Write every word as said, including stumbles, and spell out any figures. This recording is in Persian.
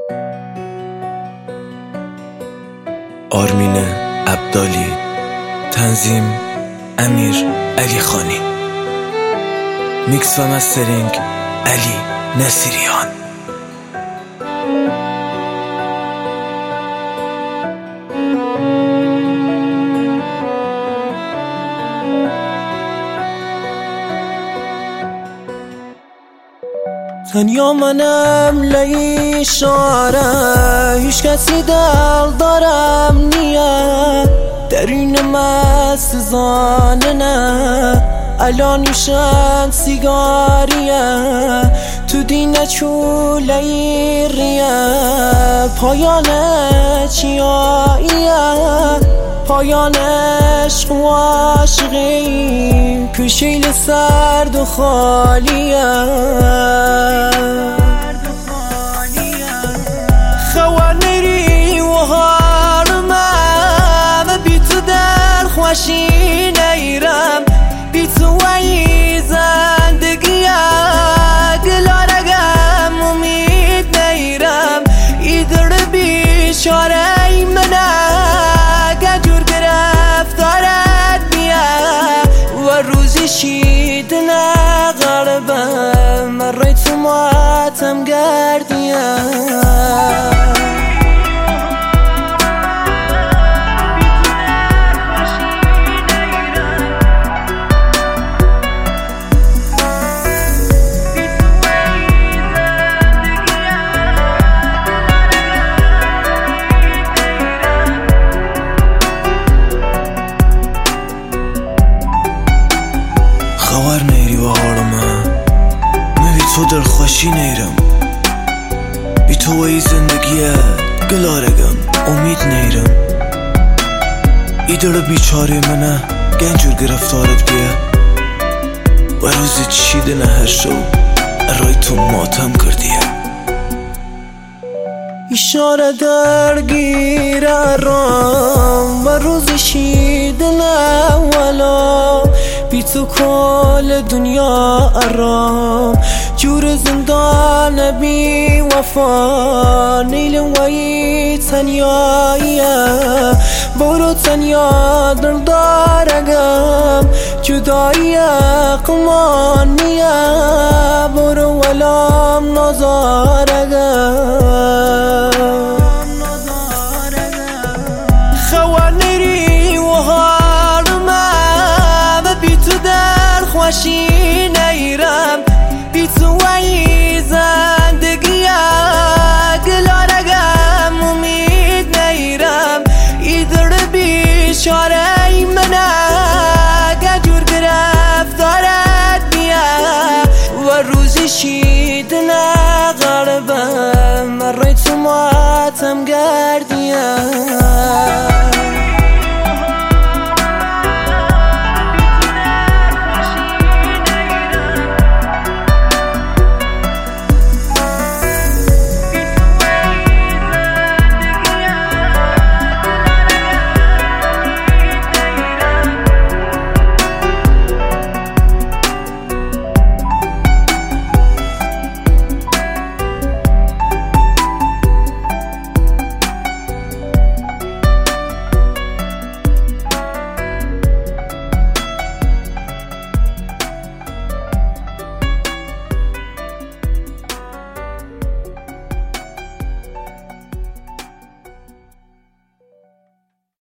آرمین عبدالی، تنظیم امیر علی خانی، میکس و مسترینگ علی نصیریان. تنیا منم لای شاره، هیچ کسی دل دارم نیه، درین مست زانه نه، الان میشن سیگاریه، تو دینه چولای ریه، پایانه چیاییه، پایانش عاشقی، کشیل سرد و خالیه، خوانری و هارمم، بی تو دل خوشی نیرم، بی تو وی زندگیه، گلارگم امید نیرم، ایدر بیچاره منه، گجور گرفتارت بیه، و روزی شیدنه غربم، مرای تو ماتم گردیه. خبر نیری و حالمه، من بی تو در خوشی نیرم، بی تو وی زندگیه، گلارگم امید نیرم، ایدر بیچاره منه، گنجور گرفتارت بیه، و روزی چیده نه هر شو، ارای تو ماتم کردیه. اشاره درگیر رام، و روزی شیدنه ولا، بی تو کل دنیا آرام، جور زندان بی وفا، نیل وی تنیاییه، برو تنیا دل دارگم، جدایی قمانیه، برو ولام نزارگم، خوانری و خوشی نیرم، بی تو وی زندگیه، گلارگم امید نیرم، ایدر بیچاره منه، گجور گرفتارت بیه، و روزی شیدنه غربم، مرای تو ماتم گردیه.